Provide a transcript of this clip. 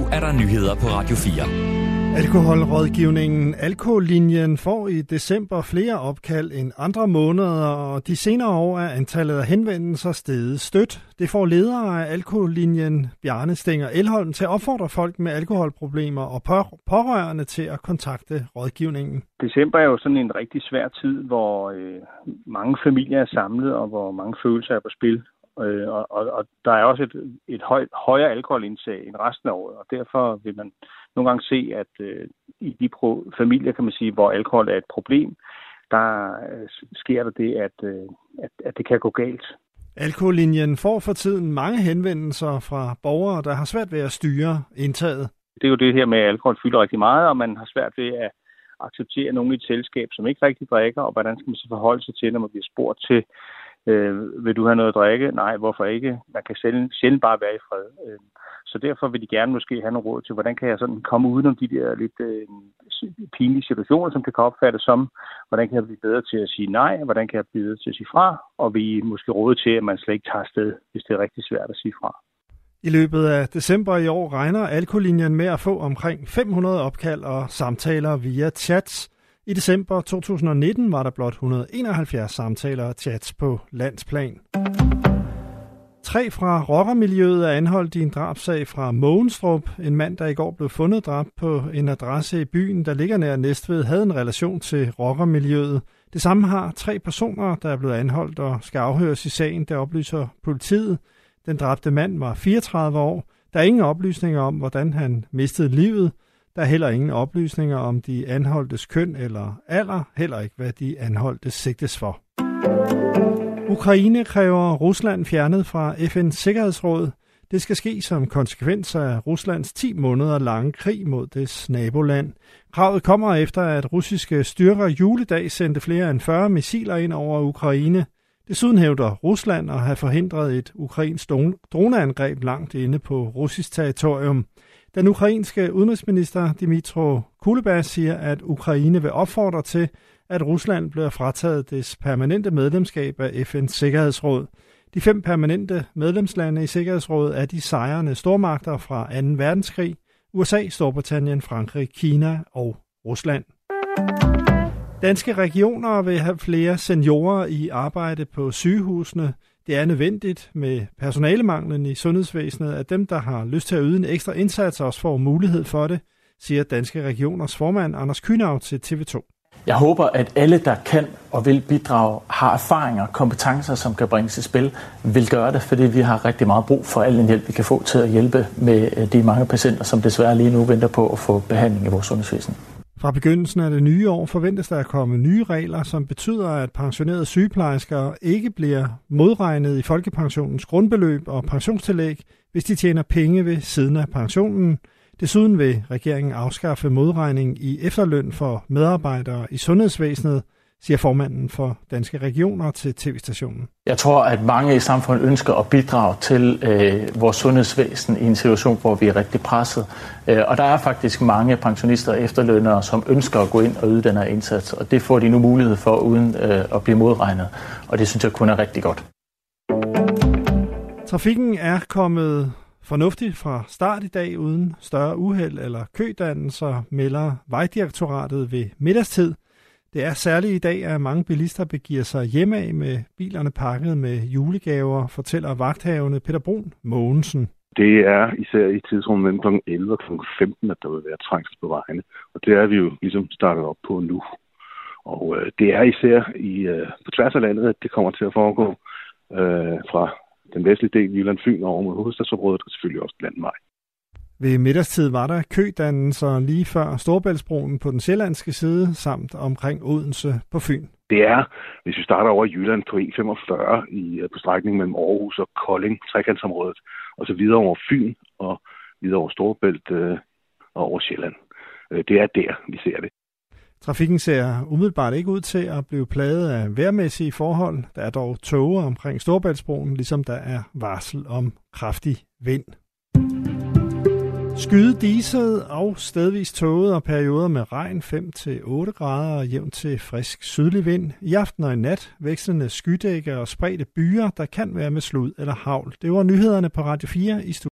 er der nyheder på Radio 4. Alkoholrådgivningen Alkolinjen får i december flere opkald end andre måneder, og de senere år er antallet af henvendelser steget stødt. Det får ledere af Alkolinjen, Bjarne Stenger Elholm, til at opfordre folk med alkoholproblemer og pårørende til at kontakte rådgivningen. December er jo sådan en rigtig svær tid, hvor mange familier er samlet, og hvor mange følelser er på spil. Og der er også et højere alkoholindtag end resten af året, og derfor vil man nogle gange se, at i de familier, kan man sige, hvor alkohol er et problem, der sker der det, at det kan gå galt. Alkolinjen får for tiden mange henvendelser fra borgere, der har svært ved at styre indtaget. Det er jo det her med, at alkohol fylder rigtig meget, og man har svært ved at acceptere nogen i et selskab, som ikke rigtig drikker, og hvordan skal man så forholde sig til, når man bliver spurgt til, vil du have noget at drikke? Nej, hvorfor ikke? Man kan sjældent bare være i fred. Så derfor vil de gerne måske have nogle råd til, hvordan kan jeg sådan komme udenom de der lidt pinlige situationer, som det kan opfattes som. Hvordan kan jeg blive bedre til at sige nej? Hvordan kan jeg blive bedre til at sige fra? Og vi måske råde til, at man slet ikke tager afsted, hvis det er rigtig svært at sige fra. I løbet af december i år regner Alkolinjen med at få omkring 500 opkald og samtaler via chats. I december 2019 var der blot 171 samtaler og chats på landsplan. 3 fra rockermiljøet er anholdt i en drabsag fra Mogenstrup. En mand, der i går blev fundet dræbt på en adresse i byen, der ligger nær Næstved, havde en relation til rockermiljøet. Det samme har 3 personer, der er blevet anholdt og skal afhøres i sagen, der oplyser politiet. Den dræbte mand var 34 år. Der er ingen oplysninger om, hvordan han mistede livet. Der er heller ingen oplysninger om de anholdtes køn eller alder, heller ikke hvad de anholdtes sigtes for. Ukraine kræver Rusland fjernet fra FN's Sikkerhedsråd. Det skal ske som konsekvens af Ruslands 10 måneder lange krig mod dets naboland. Kravet kommer efter, at russiske styrker juledag sendte flere end 40 missiler ind over Ukraine. Desuden hævder Rusland at have forhindret et ukrainsk droneangreb langt inde på russisk territorium. Den ukrainske udenrigsminister Dmytro Kuleba siger, at Ukraine vil opfordre til, at Rusland bliver frataget dets permanente medlemskab af FN's Sikkerhedsråd. De 5 permanente medlemslande i Sikkerhedsrådet er de sejrende stormagter fra 2. verdenskrig: USA, Storbritannien, Frankrig, Kina og Rusland. Danske regioner vil have flere seniorer i arbejde på sygehusene. Det er nødvendigt med personalemanglen i sundhedsvæsenet, at dem, der har lyst til at yde en ekstra indsats, også får mulighed for det, siger Danske Regioners formand Anders Kühnau til TV2. Jeg håber, at alle, der kan og vil bidrage, har erfaringer og kompetencer, som kan bringes i spil, vil gøre det, fordi vi har rigtig meget brug for al den hjælp, vi kan få til at hjælpe med de mange patienter, som desværre lige nu venter på at få behandling i vores sundhedsvæsen. Fra begyndelsen af det nye år forventes der at komme nye regler, som betyder, at pensionerede sygeplejersker ikke bliver modregnet i folkepensionens grundbeløb og pensionstillæg, hvis de tjener penge ved siden af pensionen. Desuden vil regeringen afskaffe modregning i efterløn for medarbejdere i sundhedsvæsenet, siger formanden for Danske Regioner til TV-stationen. Jeg tror, at mange i samfundet ønsker at bidrage til vores sundhedsvæsen i en situation, hvor vi er rigtig presset. Og der er faktisk mange pensionister og efterlønnere, som ønsker at gå ind og yde den her indsats, og det får de nu mulighed for uden at blive modregnet. Og det synes jeg kun er rigtig godt. Trafikken er kommet fornuftigt fra start i dag uden større uheld eller kødannelser, melder Vejdirektoratet ved middagstid. Det er særligt i dag, at mange bilister begiver sig hjemad med bilerne pakket med julegaver, fortæller vagthavende Peter Brun Mogensen. Det er især i tidsrummet mellem kl. 11 og kl. 15, at der vil være trængsel på vejene. Og det er vi jo ligesom startet op på nu. Og det er især på tværs af landet, at det kommer til at foregå fra den vestlige del, Jylland, Fyn over mod hovedstadsområdet, og selvfølgelig også landvej. Ved middagstid var der kødannelser lige før Storebæltsbroen på den sjællandske side, samt omkring Odense på Fyn. Det er, hvis vi starter over i Jylland på E45 på strækningen mellem Aarhus og Kolding, trekantsområdet, og så videre over Fyn og videre over Storebælt og over Sjælland. Det er der, vi ser det. Trafikken ser umiddelbart ikke ud til at blive plaget af vejrmæssige forhold. Der er dog tåger omkring Storebæltsbroen, ligesom der er varsel om kraftig vind. Skydiset og stedvis tåget og perioder med regn 5-8 grader og jævnt til frisk sydlig vind. I aften og i nat vekslende skydække og spredte byer, der kan være med slud eller hagl. Det var nyhederne på Radio 4 i studiet.